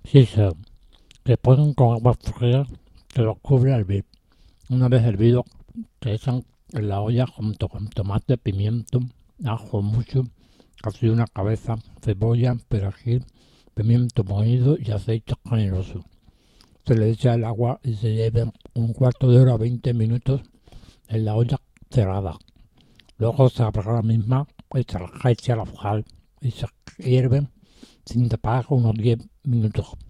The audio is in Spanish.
Sí, se ponen con agua fría que lo cubre al hervir. Una vez hervido, se echan en la olla junto con tomate, pimiento, ajo mucho, casi una cabeza, cebolla, perejil, pimiento molido y aceite generoso. Se le echa el agua y se lleva un cuarto de hora o 20 minutos en la olla cerrada. Luego se apaga la misma y se echa la sal y se hierve sin tapar unos 10 minutos.